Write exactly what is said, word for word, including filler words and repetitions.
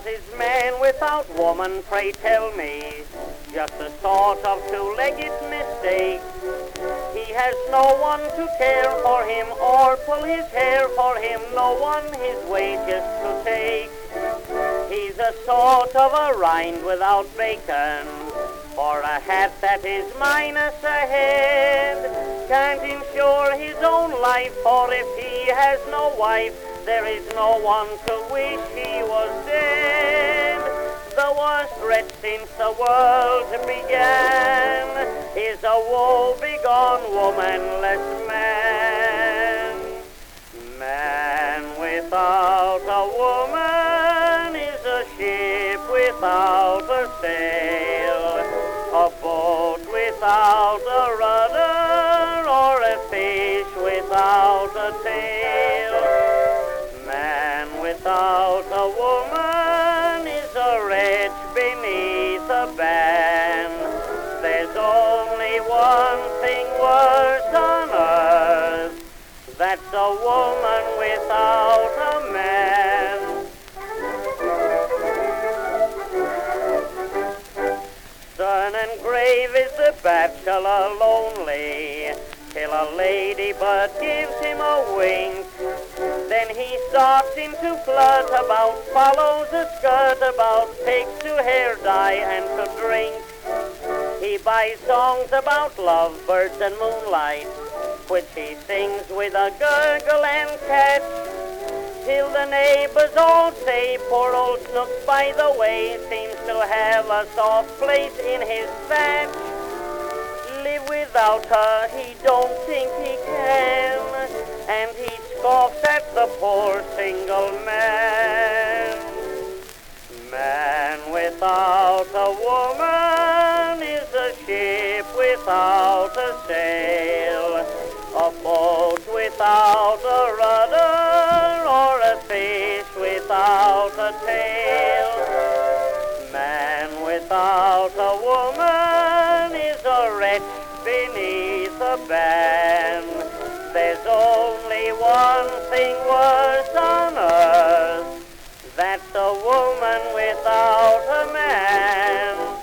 What is man without woman, pray tell me? Just a sort of two-legged mistake. He has no one to care for him or pull his hair for him, no one his wages to take. He's a sort of a rind without bacon, or a hat that is minus a head. Can't insure his own life, for if he has no wife, there is no one to wish he was dead. The worst wretch since the world began is a woe-begone womanless man. Man without a woman is a ship without a sail, a boat without a rudder, or a fish without a tail. Man without a woman is a wretch beneath a ban. There's only one thing worse on earth, that's a woman without a man. Stern and grave is the bachelor lonely, till a ladybird gives him a wink. Then he starts in to flirt about, follows a skirt about, takes to hair dye and to drink. He buys songs about lovebirds and moonlight, which he sings with a gurgle and catch, till the neighbors all say poor old Snooks by the way seems to have a soft place in his thatch. Live without her he don't think he can, and he scoffs at the poor single man. Man without a woman is a ship without a sail, a boat without a rudder, or a fish without a tail. Man without a woman is a wretch beneath a ban. There's only one thing worse on earth, that's a woman without a man.